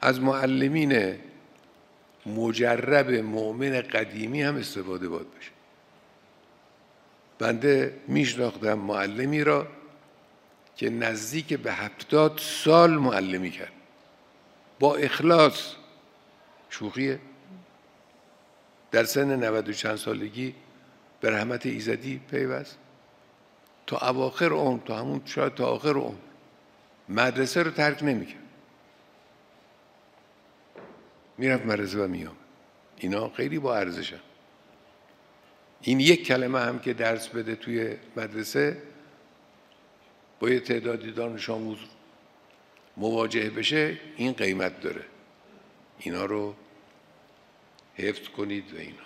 از معلمین مجرب مؤمن قدیمی هم استفاده باید بشه. بنده میشناختم معلمی را که نزدیک به 70 سال معلمی کرد، با اخلاص. شوخیه؟ در سن 90 و چند سالگی به رحمت ایزدی پیوست، تا اواخر عمر، تا همون شاید تا آخر عمر مدرسه رو ترک نمیکرد، میرفت مدرسه و میام. اینا خیلی با ارزشن. این یک کلمه هم که درس بده توی مدرسه با یه تعدادی دانش آموز مواجه بشه، این قیمت داره. اینا رو حفظ کنید و اینا.